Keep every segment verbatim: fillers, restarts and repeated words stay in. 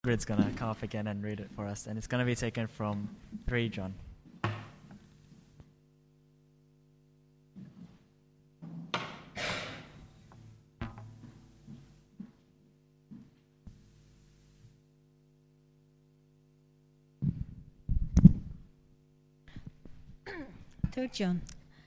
Grid's going to come up again and read it for us, and it's going to be taken from three John. Third John.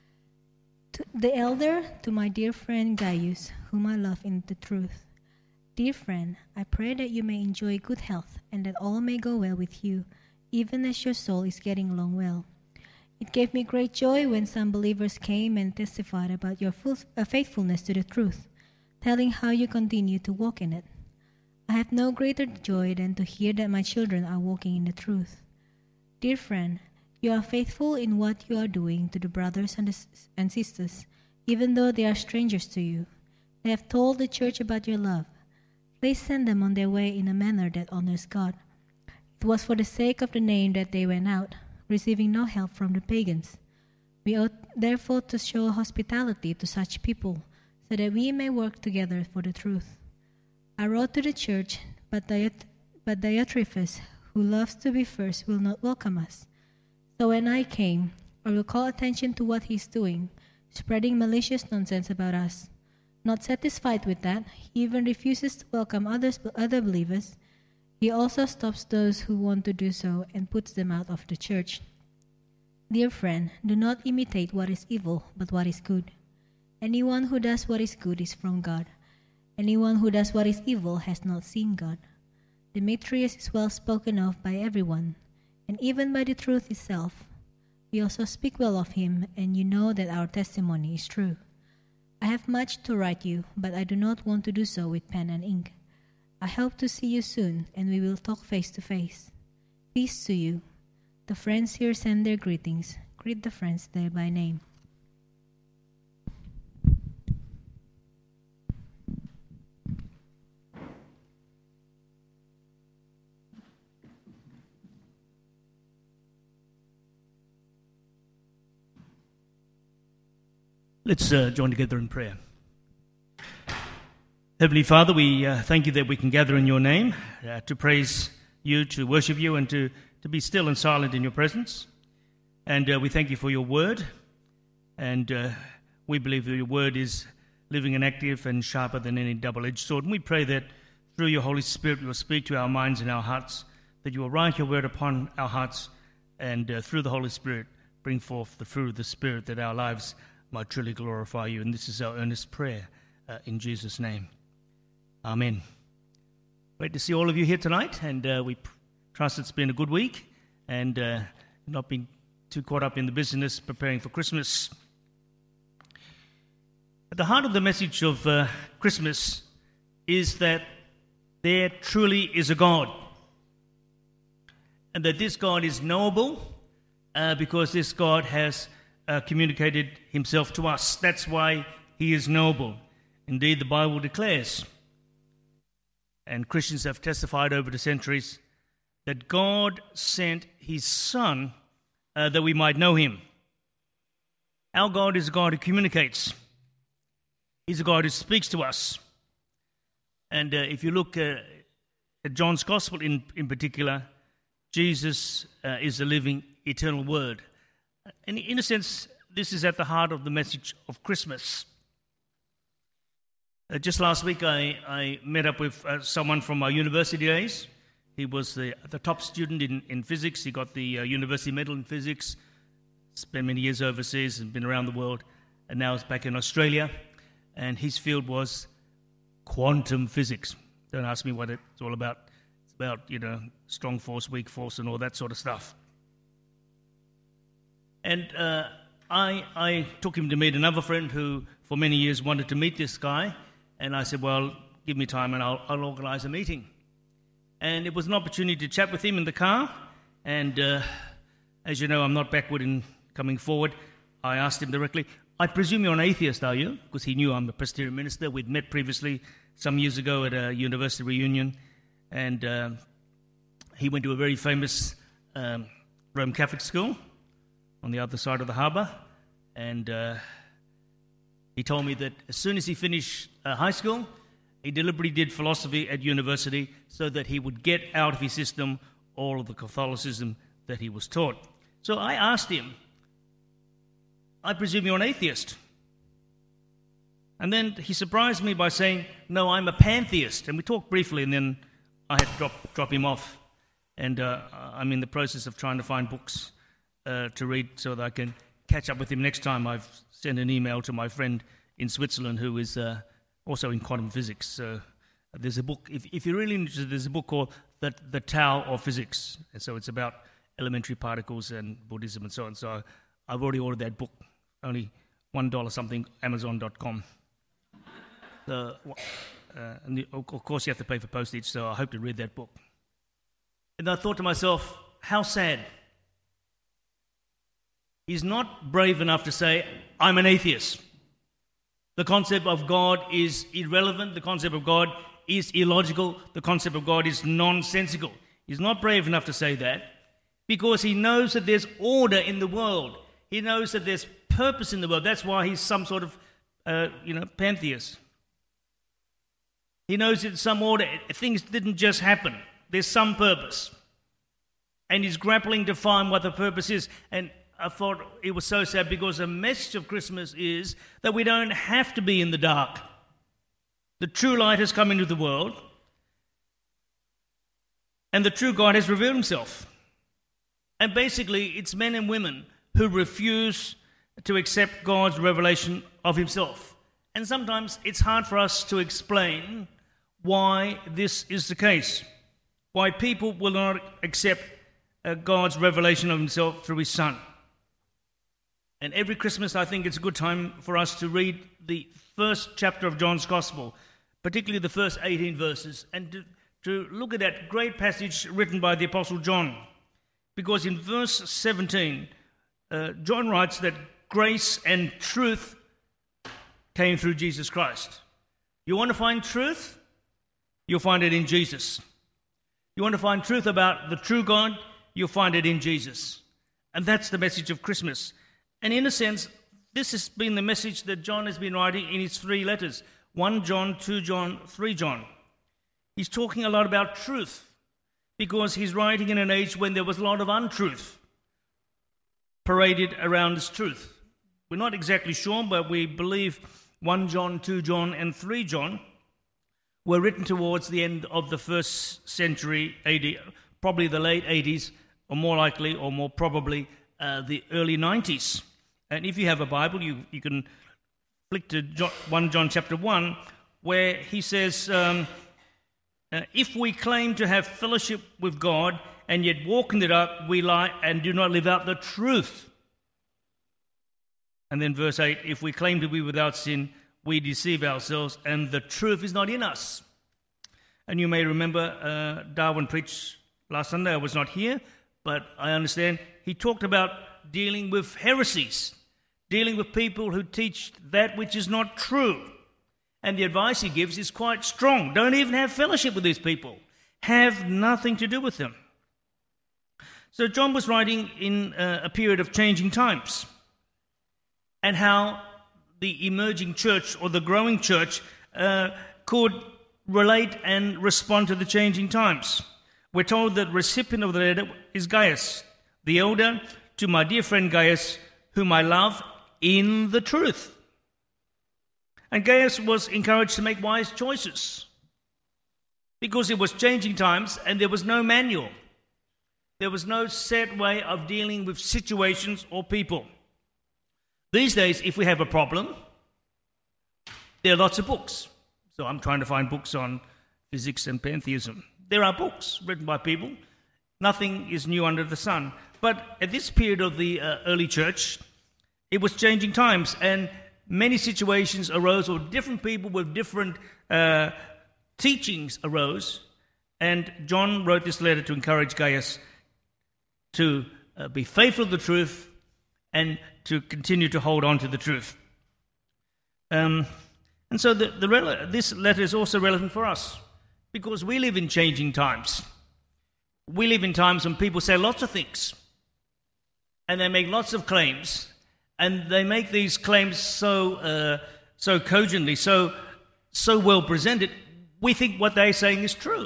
To the elder, to my dear friend Gaius, whom I love in the truth. Dear friend, I pray that you may enjoy good health and that all may go well with you, even as your soul is getting along well. It gave me great joy when some believers came and testified about your full, uh, faithfulness to the truth, telling how you continue to walk in it. I have no greater joy than to hear that my children are walking in the truth. Dear friend, you are faithful in what you are doing to the brothers and, the, and sisters, even though they are strangers to you. They have told the church about your love. Please send them on their way in a manner that honors God. It was for the sake of the name that they went out, receiving no help from the pagans. We ought therefore to show hospitality to such people, so that we may work together for the truth. I wrote to the church, but, Diot- but Diotrephes, who loves to be first, will not welcome us. So when I came, I will call attention to what he is doing, spreading malicious nonsense about us. Not satisfied with that, he even refuses to welcome others, other believers. He also stops those who want to do so and puts them out of the church. Dear friend, do not imitate what is evil, but what is good. Anyone who does what is good is from God. Anyone who does what is evil has not seen God. Demetrius is well spoken of by everyone, and even by the truth itself. We also speak well of him, and you know that our testimony is true. I have much to write you, but I do not want to do so with pen and ink. I hope to see you soon, and we will talk face to face. Peace to you. The friends here send their greetings. Greet the friends there by name. Let's uh, join together in prayer. Heavenly Father, we uh, thank you that we can gather in your name uh, to praise you, to worship you, and to, to be still and silent in your presence. And uh, we thank you for your word. And uh, we believe that your word is living and active and sharper than any double-edged sword. And we pray that through your Holy Spirit you will speak to our minds and our hearts, that you will write your word upon our hearts, and uh, through the Holy Spirit bring forth the fruit of the Spirit, that our lives might truly glorify you. And this is our earnest prayer uh, in Jesus' name. Amen. Great to see all of you here tonight, and uh, we pr- trust it's been a good week and uh, not been too caught up in the business preparing for Christmas. At the heart of the message of uh, Christmas is that there truly is a God, and that this God is knowable uh, because this God has Uh, communicated himself to us. That's why he is knowable. Indeed, the Bible declares, and Christians have testified over the centuries, that God sent his Son uh, that we might know him. Our God is a God who communicates. He's a God who speaks to us. And uh, if you look uh, at John's Gospel in, in particular, Jesus uh, is the living, eternal Word. And in a sense, this is at the heart of the message of Christmas. Uh, just last week, I, I met up with uh, someone from our university days. He was the, the top student in, in physics. He got the uh, university medal in physics, spent many years overseas and been around the world, and now is back in Australia. And his field was quantum physics. Don't ask me what it's all about. It's about, you know, strong force, weak force, and all that sort of stuff. And uh, I, I took him to meet another friend who, for many years, wanted to meet this guy. And I said, well, give me time and I'll, I'll organize a meeting. And it was an opportunity to chat with him in the car. And uh, as you know, I'm not backward in coming forward. I asked him directly, I presume you're an atheist, are you? Because he knew I'm a Presbyterian minister. We'd met previously some years ago at a university reunion. And uh, he went to a very famous um, Roman Catholic school on the other side of the harbour, and uh, he told me that as soon as he finished uh, high school, He deliberately did philosophy at university so that he would get out of his system all of the Catholicism that he was taught. So I asked him, I presume you're an atheist. And then he surprised me by saying, no, I'm a pantheist. And we talked briefly, and then I had to drop, drop him off. And uh, I'm in the process of trying to find books uh, to read so that I can catch up with him next time. I've sent an email to my friend in Switzerland who is uh, also in quantum physics. So uh, there's a book, if, if you're really interested, there's a book called The, the Tao of Physics. And so it's about elementary particles and Buddhism and so on. So I've already ordered that book, only one dollar something, amazon dot com. So, uh, and the, of course you have to pay for postage, so I hope to read that book. And I thought to myself, how sad. He's not brave enough to say, I'm an atheist. The concept of God is irrelevant. The concept of God is illogical. The concept of God is nonsensical. He's not brave enough to say that because he knows that there's order in the world. He knows that there's purpose in the world. That's why he's some sort of, uh, you know, pantheist. He knows that some order. Things didn't just happen. There's some purpose. And he's grappling to find what the purpose is. And I thought it was so sad because the message of Christmas is that we don't have to be in the dark. The true light has come into the world. And the true God has revealed himself. And basically, it's men and women who refuse to accept God's revelation of himself. And sometimes it's hard for us to explain why this is the case. Why people will not accept uh, God's revelation of himself through his Son. And every Christmas, I think it's a good time for us to read the first chapter of John's Gospel, particularly the first eighteen verses, and to, to look at that great passage written by the Apostle John. Because in verse seventeen, uh, John writes that grace and truth came through Jesus Christ. You want to find truth? You'll find it in Jesus. You want to find truth about the true God? You'll find it in Jesus. And that's the message of Christmas. And in a sense, this has been the message that John has been writing in his three letters. First John, Second John, Third John. He's talking a lot about truth because he's writing in an age when there was a lot of untruth paraded around as truth. We're not exactly sure, but we believe First John, Second John, and Third John were written towards the end of the first century A D, probably the late eighties, or more likely, or more probably, uh, the early nineties. And if you have a Bible, you, you can flick to John, First John chapter one, where he says, um, uh, if we claim to have fellowship with God and yet walk in the dark, we lie and do not live out the truth. And then verse eight, if we claim to be without sin, we deceive ourselves and the truth is not in us. And you may remember uh, Darwin preached last Sunday. I was not here, but I understand he talked about dealing with heresies, dealing with people who teach that which is not true. And the advice he gives is quite strong. Don't even have fellowship with these people. Have nothing to do with them. So John was writing in uh, a period of changing times, and how the emerging church or the growing church uh, could relate and respond to the changing times. We're told that the recipient of the letter is Gaius, the elder to my dear friend Gaius, whom I love in the truth. And Gaius was encouraged to make wise choices because it was changing times and there was no manual. There was no set way of dealing with situations or people. These days, if we have a problem, there are lots of books. So I'm trying to find books on physics and pantheism. There are books written by people. Nothing is new under the sun. But at this period of the uh, early church, it was changing times, and many situations arose, or different people with different uh, teachings arose. And John wrote this letter to encourage Gaius to uh, be faithful to the truth and to continue to hold on to the truth. Um, and so the, the rele- this letter is also relevant for us because we live in changing times. We live in times when people say lots of things and they make lots of claims, and they make these claims so uh, so cogently, so so well presented, we think what they're saying is true.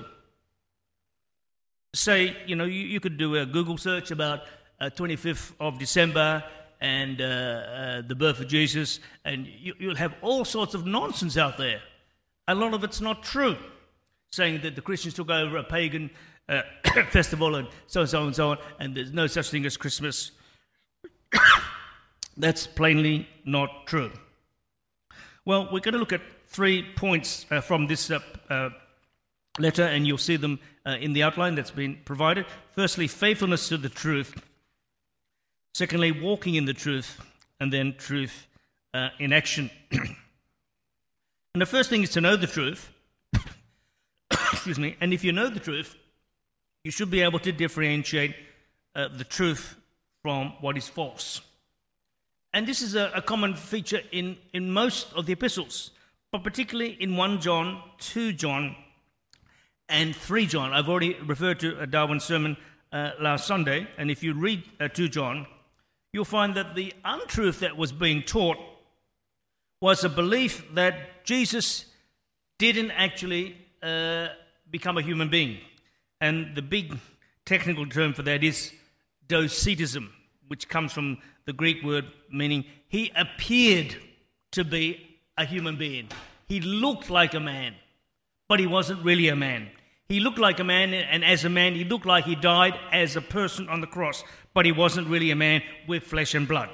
Say, you know, you, you could do a Google search about uh, twenty-fifth of December and uh, uh, the birth of Jesus, and you, you'll have all sorts of nonsense out there. A lot of it's not true, saying that the Christians took over a pagan uh, festival and so and so and so on, and there's no such thing as Christmas. That's plainly not true. Well, we're going to look at three points uh, from this uh, uh, letter, and you'll see them uh, in the outline that's been provided. Firstly, faithfulness to the truth. Secondly, walking in the truth. And then truth uh, in action. And the first thing is to know the truth. Excuse me. And if you know the truth, you should be able to differentiate uh, the truth from what is false. And this is a, a common feature in, in most of the epistles, but particularly in First John, Second John, and Third John. I've already referred to a Darwin sermon uh, last Sunday, and if you read uh, Second John, you'll find that the untruth that was being taught was a belief that Jesus didn't actually uh, become a human being. And the big technical term for that is docetism, which comes from the Greek word meaning he appeared to be a human being. He looked like a man, but he wasn't really a man. He looked like a man, and as a man, he looked like he died as a person on the cross, but he wasn't really a man with flesh and blood.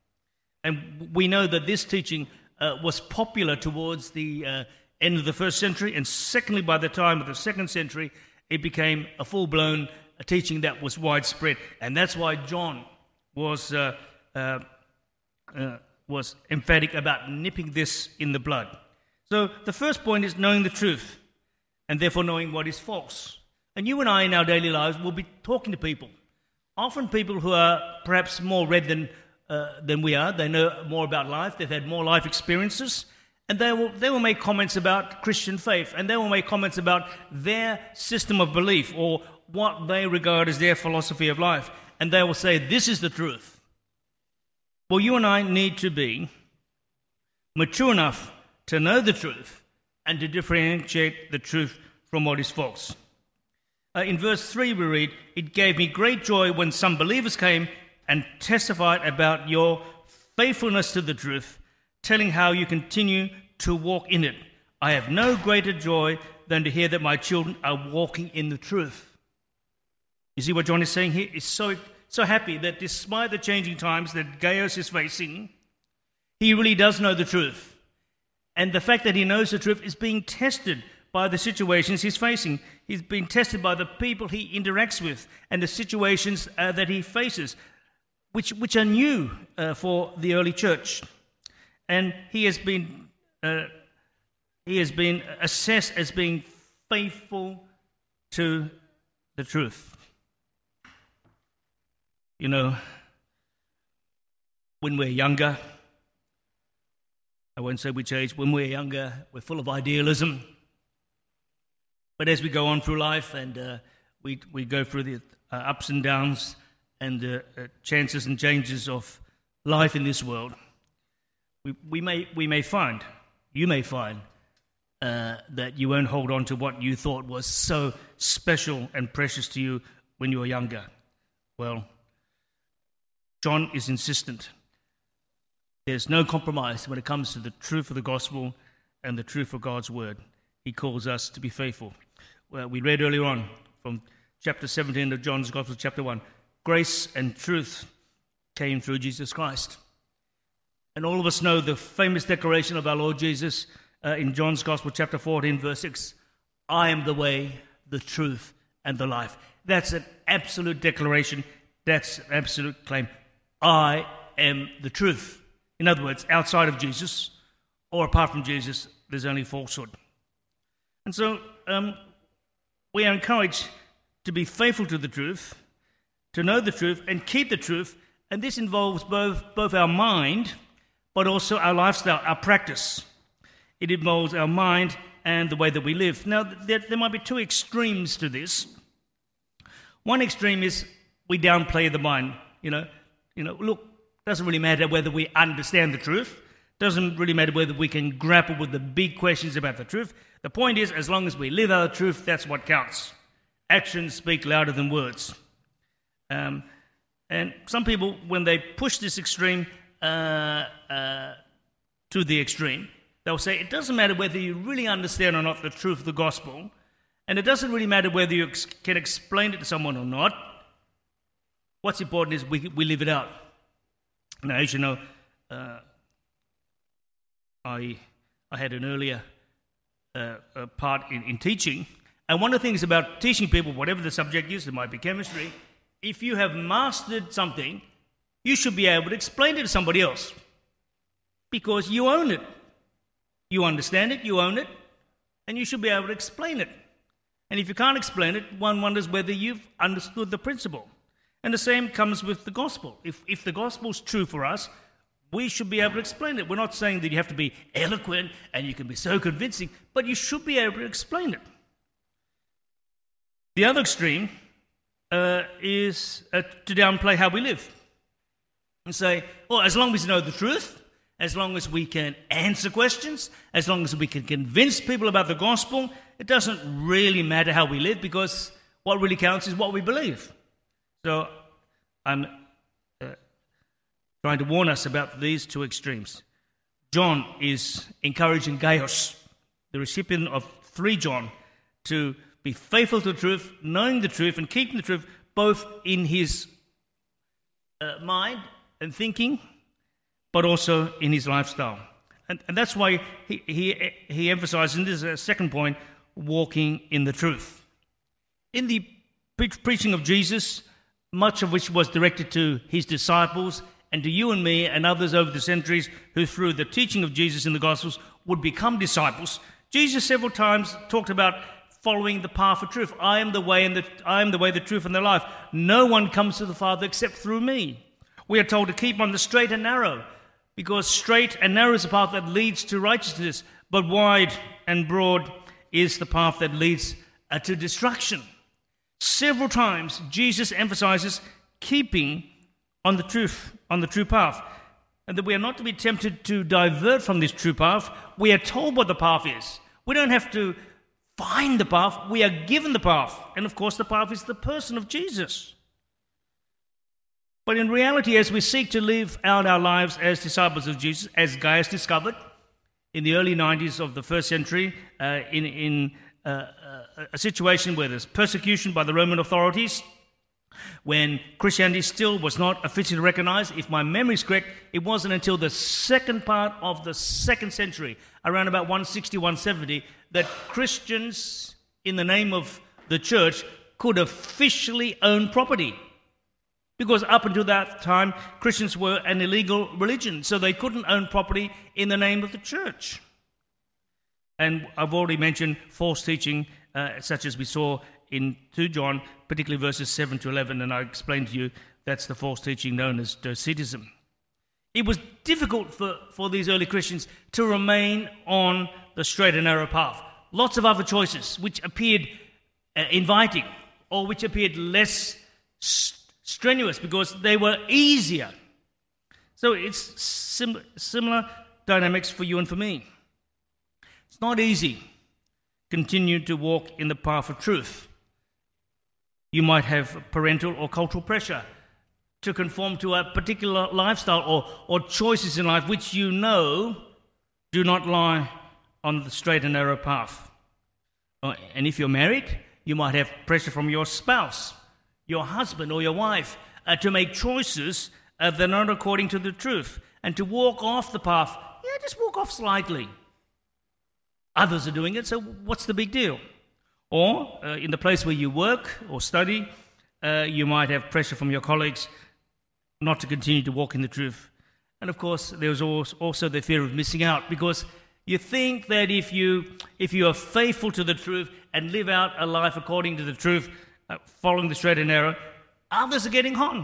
And we know that this teaching uh, was popular towards the uh, end of the first century, and secondly, by the time of the second century, it became a full-blown uh, teaching that was widespread. And that's why John was uh, uh, uh, was emphatic about nipping this in the bud. So the first point is knowing the truth, and therefore knowing what is false. And you and I in our daily lives will be talking to people, often people who are perhaps more read than uh, than we are. They know more about life. They've had more life experiences, and they will they will make comments about Christian faith, and they will make comments about their system of belief or what they regard as their philosophy of life, and they will say, "This is the truth." Well, you and I need to be mature enough to know the truth and to differentiate the truth from what is false. Uh, in verse three we read, "It gave me great joy when some believers came and testified about your faithfulness to the truth, telling how you continue to walk in it. I have no greater joy than to hear that my children are walking in the truth." You see what John is saying here? He's so, so happy that despite the changing times that Gaius is facing, he really does know the truth. And the fact that he knows the truth is being tested by the situations he's facing. He's being tested by the people he interacts with and the situations uh, that he faces, which, which are new uh, for the early church. And he has been uh, he has been assessed as being faithful to the truth. You know, when we're younger, I won't say which age, when we're younger, we're full of idealism. But as we go on through life and uh, we we go through the uh, ups and downs and uh, uh, chances and changes of life in this world, we, we may we may find, you may find, uh, that you won't hold on to what you thought was so special and precious to you when you were younger. Well, John is insistent. There's no compromise when it comes to the truth of the gospel and the truth of God's word. He calls us to be faithful. Well, we read earlier on from chapter seventeen of John's Gospel, chapter one, grace and truth came through Jesus Christ. And all of us know the famous declaration of our Lord Jesus uh, in John's Gospel, chapter fourteen, verse six, "I am the way, the truth, and the life." That's an absolute declaration. That's an absolute claim. I am the truth. In other words, outside of Jesus or apart from Jesus, there's only falsehood. And so um, we are encouraged to be faithful to the truth, to know the truth and keep the truth. And this involves both, both our mind, but also our lifestyle, our practice. It involves our mind and the way that we live. Now, there, there might be two extremes to this. One extreme is we downplay the mind. You know, you know, look, doesn't really matter whether we understand the truth. Doesn't really matter whether we can grapple with the big questions about the truth. The point is, as long as we live our truth, that's what counts. Actions speak louder than words. Um, and some people, when they push this extreme uh, uh, to the extreme, they'll say it doesn't matter whether you really understand or not the truth of the gospel, and it doesn't really matter whether you ex- can explain it to someone or not. What's important is we, we live it out. Now, as you know, uh, I I had an earlier uh, uh, part in, in teaching, and one of the things about teaching people, whatever the subject is, it might be chemistry, if you have mastered something, you should be able to explain it to somebody else because you own it. You understand it, you own it, and you should be able to explain it. And if you can't explain it, one wonders whether you've understood the principle. And the same comes with the gospel. If, if the gospel's true for us, we should be able to explain it. We're not saying that you have to be eloquent and you can be so convincing, but you should be able to explain it. The other extreme uh, is uh, to downplay how we live and say, well, as long as we know the truth, as long as we can answer questions, as long as we can convince people about the gospel, it doesn't really matter how we live because what really counts is what we believe. So I'm uh, trying to warn us about these two extremes. John is encouraging Gaius, the recipient of three John, to be faithful to the truth, knowing the truth and keeping the truth both in his uh, mind and thinking, but also in his lifestyle. And, and that's why he, he, he emphasizes, in this uh, second point, walking in the truth. In the pre- preaching of Jesus, much of which was directed to his disciples and to you and me and others over the centuries who through the teaching of Jesus in the Gospels would become disciples, Jesus several times talked about following the path of truth. I am the way and the I am the way, the truth, and the life. No one comes to the Father except through me. We are told to keep on the straight and narrow, because straight and narrow is the path that leads to righteousness, but wide and broad is the path that leads uh, to destruction. Several times, Jesus emphasizes keeping on the truth, on the true path, and that we are not to be tempted to divert from this true path. We are told what the path is. We don't have to find the path. We are given the path. And of course, the path is the person of Jesus. But in reality, as we seek to live out our lives as disciples of Jesus, as Gaius discovered in the early nineties of the first century, uh, in, in uh, a situation where there's persecution by the Roman authorities, when Christianity still was not officially recognized. If my memory is correct, it wasn't until the second part of the second century, around about one sixty, one seventy, that Christians, in the name of the church, could officially own property. Because up until that time, Christians were an illegal religion, so they couldn't own property in the name of the church. And I've already mentioned false teaching, uh, such as we saw in Second John, particularly verses seven to eleven, and I explained to you that's the false teaching known as Docetism. It was difficult for, for these early Christians to remain on the straight and narrow path. Lots of other choices which appeared uh, inviting or which appeared less st- strenuous because they were easier. So it's sim- similar dynamics for you and for me. It's not easy. Continue to walk in the path of truth. You might have parental or cultural pressure to conform to a particular lifestyle or, or choices in life which you know do not lie on the straight and narrow path. And if you're married, you might have pressure from your spouse, your husband or your wife uh, to make choices uh, that are not according to the truth and to walk off the path. Yeah, just walk off slightly. Others are doing it, so what's the big deal? Or uh, in the place where you work or study, uh, you might have pressure from your colleagues not to continue to walk in the truth. And of course, there's also the fear of missing out, because you think that if you if you are faithful to the truth and live out a life according to the truth, uh, following the straight and narrow, others are getting on.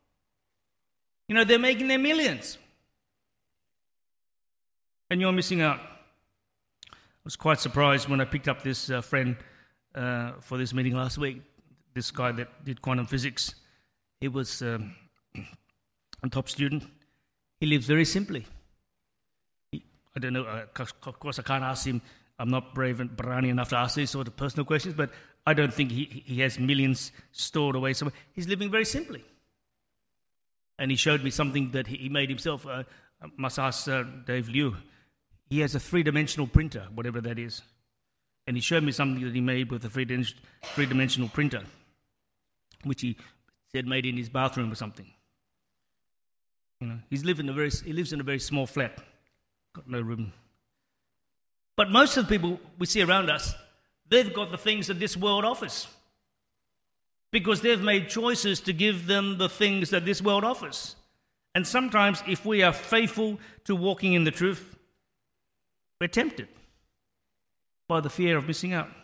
You know, they're making their millions. And you're missing out. I was quite surprised when I picked up this uh, friend uh, for this meeting last week, this guy that did quantum physics. He was um, a top student. He lives very simply. He, I don't know, uh, of course I can't ask him I'm not brave and brownie enough to ask these sort of personal questions, but I don't think he, he has millions stored away somewhere. He's living very simply. And he showed me something that he made himself. Uh, I must ask uh, Dave Liu. He has a three-dimensional printer, whatever that is. And he showed me something that he made with a three-dimensional printer, which he said made in his bathroom or something. You know, he's lived in a very, he lives in a very small flat, got no room. But most of the people we see around us, they've got the things that this world offers, because they've made choices to give them the things that this world offers. And sometimes, if we are faithful to walking in the truth, we're tempted by the fear of missing out.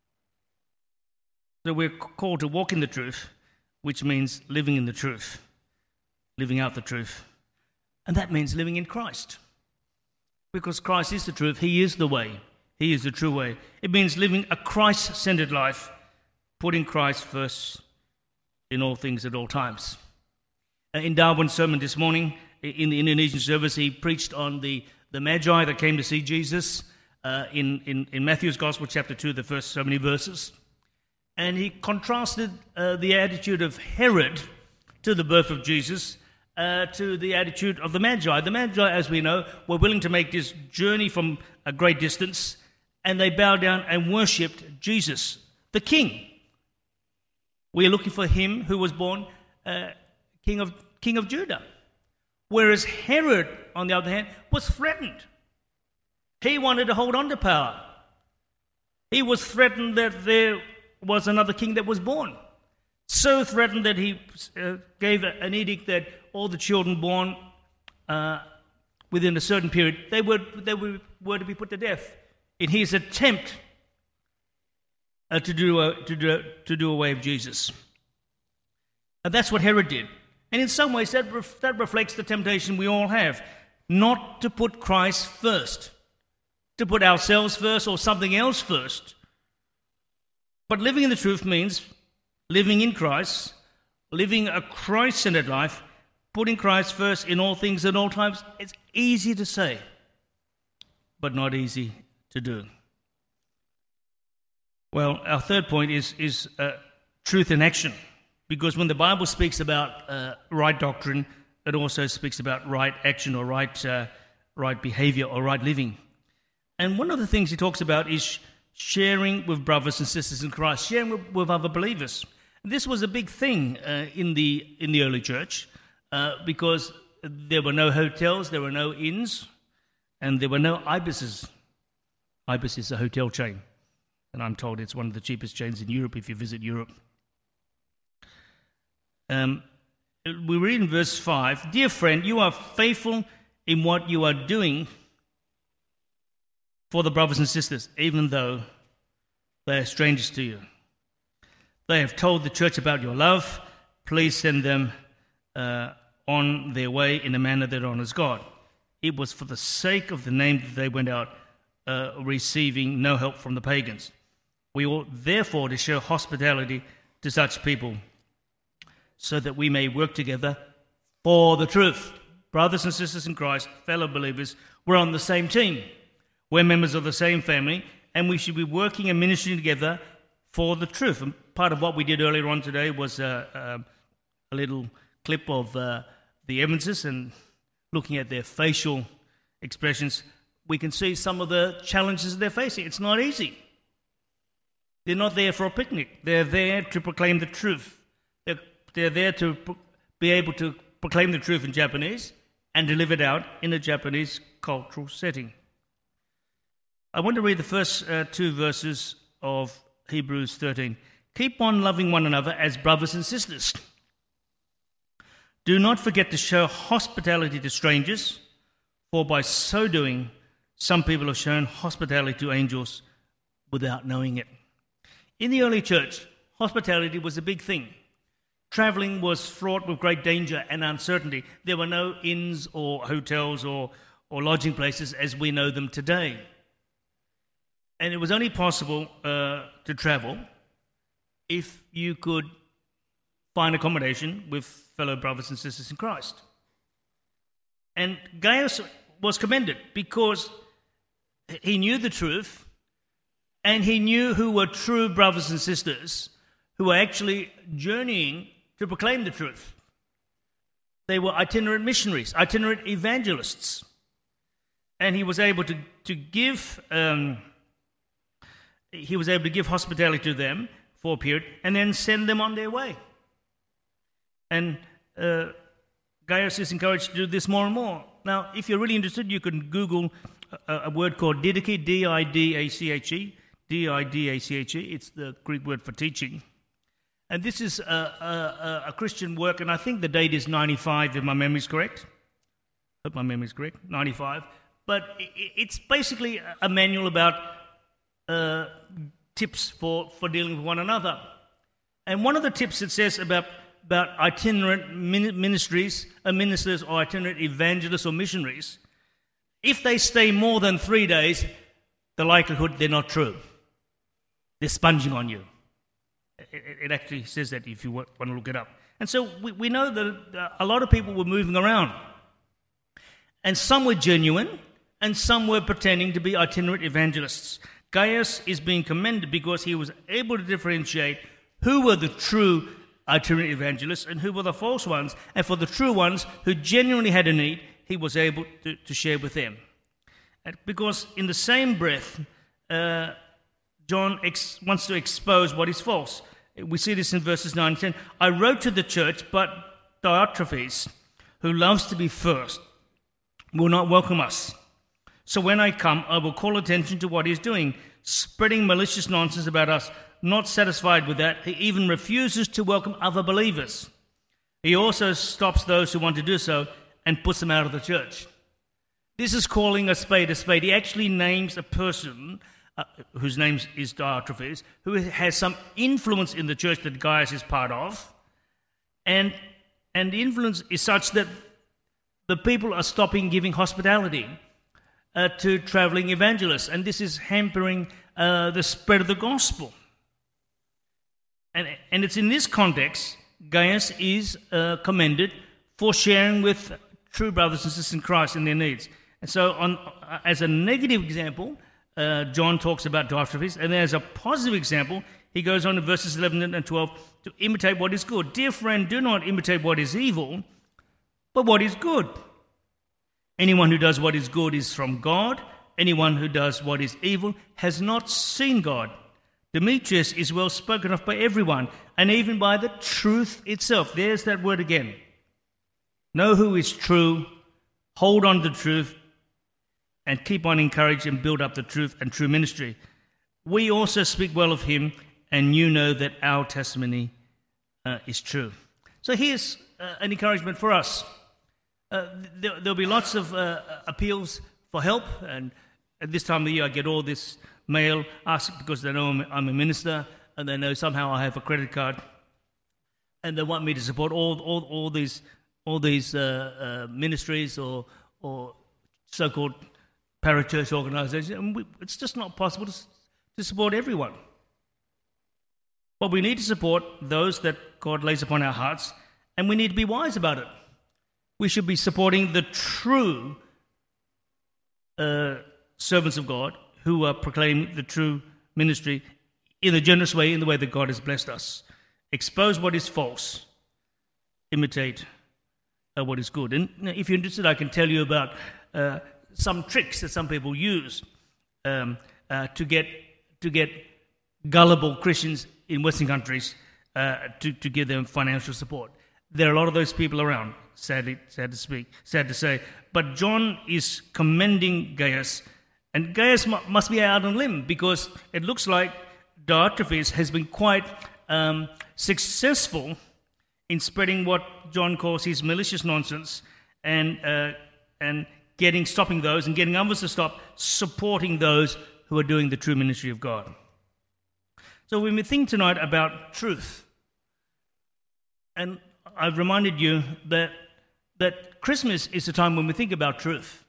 So we're called to walk in the truth, which means living in the truth, living out the truth. And that means living in Christ. Because Christ is the truth, He is the way, He is the true way. It means living a Christ-centered life, putting Christ first in all things at all times. In Darwin's sermon this morning, in the Indonesian service, he preached on the, the Magi that came to see Jesus uh, in, in, in Matthew's Gospel, chapter two, the first so many verses. And he contrasted uh, the attitude of Herod to the birth of Jesus uh, to the attitude of the Magi. The Magi, as we know, were willing to make this journey from a great distance, and they bowed down and worshipped Jesus, the King. We are looking for Him who was born uh, King of King of Judah. Whereas Herod, on the other hand, was threatened. He wanted to hold on to power. He was threatened that there was another king that was born. So threatened that he uh, gave an edict that all the children born uh, within a certain period, they were, they were, were to be put to death in his attempt uh, to, do, uh, to, do, to do away with Jesus. And that's what Herod did. And in some ways, that, ref- that reflects the temptation we all have, not to put Christ first, to put ourselves first or something else first. But living in the truth means living in Christ, living a Christ-centered life, putting Christ first in all things at all times. It's easy to say, but not easy to do. Well, our third point is, is uh, truth in action. Because when the Bible speaks about uh, right doctrine, it also speaks about right action or right uh, right behavior or right living. And one of the things he talks about is sharing with brothers and sisters in Christ, sharing with, with other believers. This was a big thing uh, in the in the early church uh, because there were no hotels, there were no inns, and there were no ibises. Ibis is a hotel chain, and I'm told it's one of the cheapest chains in Europe if you visit Europe. Um, we read in verse five, "Dear friend, you are faithful in what you are doing for the brothers and sisters, even though they are strangers to you. They have told the church about your love. Please send them uh, on their way in a manner that honors God. It was for the sake of the name that they went out, uh, receiving no help from the pagans. We ought therefore to show hospitality to such people, so that we may work together for the truth." Brothers and sisters in Christ, fellow believers, we're on the same team. We're members of the same family, and we should be working and ministering together for the truth. And part of what we did earlier on today was uh, uh, a little clip of uh, the Evanses, and looking at their facial expressions, we can see some of the challenges they're facing. It's not easy. They're not there for a picnic. They're there to proclaim the truth. They're, they're there to pro- be able to proclaim the truth in Japanese and deliver it out in a Japanese cultural setting. I want to read the first uh, two verses of Hebrews thirteen. "Keep on loving one another as brothers and sisters. Do not forget to show hospitality to strangers, for by so doing, some people have shown hospitality to angels without knowing it." In the early church, hospitality was a big thing. Traveling was fraught with great danger and uncertainty. There were no inns or hotels or, or lodging places as we know them today. And it was only possible uh, to travel if you could find accommodation with fellow brothers and sisters in Christ. And Gaius was commended because he knew the truth, And he knew who were true brothers and sisters who were actually journeying to proclaim the truth. They were itinerant missionaries, itinerant evangelists. And he was able to, to give um, he was able to give hospitality to them for a period and then send them on their way. And uh, Gaius is encouraged to do this more and more. Now, if you're really interested, you can Google a, a word called didache, D I D A C H E, D I D A C H E. It's the Greek word for teaching. And this is a, a, a Christian work, and I think the date is ninety-five, if my memory is correct. Hope my memory is correct, ninety-five. But it's basically a manual about uh, tips for, for dealing with one another. And one of the tips it says about, about itinerant ministries, uh, ministers or itinerant evangelists or missionaries, if they stay more than three days, the likelihood they're not true. They're sponging on you. It, it actually says that if you want to look it up. And so we, we know that a lot of people were moving around. And some were genuine, and some were pretending to be itinerant evangelists. Gaius is being commended because he was able to differentiate who were the true itinerant evangelists and who were the false ones. And for the true ones who genuinely had a need, he was able to, to share with them. And because in the same breath, uh, John ex- wants to expose what is false. We see this in verses nine and ten. I wrote to the church, but Diotrephes, who loves to be first, will not welcome us. So when I come, I will call attention to what he's doing, spreading malicious nonsense about us. Not satisfied with that, he even refuses to welcome other believers. He also stops those who want to do so and puts them out of the church. This is calling a spade a spade. He actually names a person uh, whose name is Diotrephes, who has some influence in the church that Gaius is part of, and and the influence is such that the people are stopping giving hospitality uh, to traveling evangelists, and this is hampering uh, the spread of the gospel. And, and it's in this context, Gaius is uh, commended for sharing with true brothers and sisters in Christ in their needs. And so on, uh, as a negative example, uh, John talks about Diotrephes, and as a positive example, he goes on in verses eleven and twelve to imitate what is good. Dear friend, do not imitate what is evil, but what is good. Anyone who does what is good is from God. Anyone who does what is evil has not seen God. Demetrius is well spoken of by everyone, and even by the truth itself. There's that word again. Know who is true, hold on to the truth, and keep on encouraging and build up the truth and true ministry. We also speak well of him, and you know that our testimony uh, is true. So here's uh, an encouragement for us. Uh, there, there'll be lots of uh, appeals for help, and at this time of the year I get all this mail asked because they know I'm, I'm a minister, and they know somehow I have a credit card, and they want me to support all all, all these all these uh, uh, ministries or or so-called parachurch organisations. And we, it's just not possible to, to support everyone. But we need to support those that God lays upon our hearts, and we need to be wise about it. We should be supporting the true uh, servants of God who are proclaiming the true ministry in a generous way, in the way that God has blessed us. Expose what is false. Imitate uh, what is good. And if you're interested, I can tell you about uh, some tricks that some people use um, uh, to get to get gullible Christians in Western countries uh, to, to give them financial support. There are a lot of those people around, sadly, sad to speak, sad to say. But John is commending Gaius, and Gaius mu- must be out on a limb because it looks like Diotrephes has been quite um, successful in spreading what John calls his malicious nonsense and uh, and getting stopping those and getting others to stop supporting those who are doing the true ministry of God. So we may think tonight about truth, and I've reminded you that that Christmas is the time when we think about truth.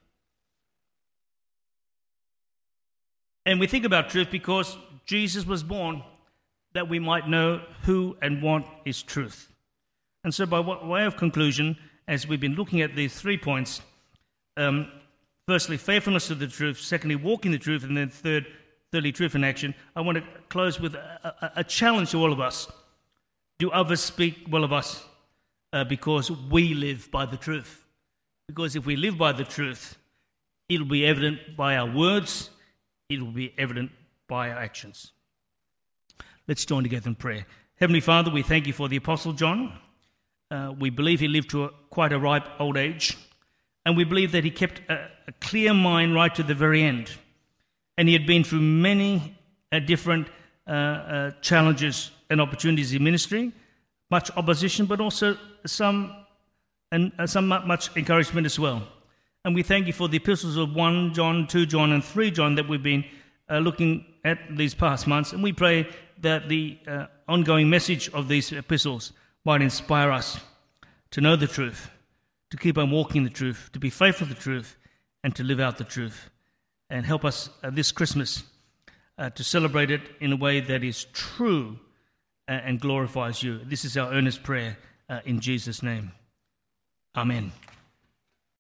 And we think about truth because Jesus was born that we might know who and what is truth. And so by way of conclusion, as we've been looking at these three points, um, firstly, faithfulness to the truth, secondly, walking the truth, and then third, thirdly, truth in action, I want to close with a, a, a challenge to all of us. Do others speak well of us uh, because we live by the truth? Because if we live by the truth, it will be evident by our words, it will be evident by our actions. Let's join together in prayer. Heavenly Father, we thank you for the Apostle John. Uh, we believe he lived to a, quite a ripe old age, and we believe that he kept a, a clear mind right to the very end. And he had been through many uh, different uh, uh, challenges and opportunities in ministry, much opposition, but also some and uh, some much encouragement as well. And we thank you for the epistles of First John, Second John, and Third John that we've been uh, looking at these past months. And we pray that the uh, ongoing message of these epistles might inspire us to know the truth, to keep on walking the truth, to be faithful to the truth, and to live out the truth. And help us uh, this Christmas uh, to celebrate it in a way that is true uh, and glorifies you. This is our earnest prayer uh, in Jesus' name. Amen.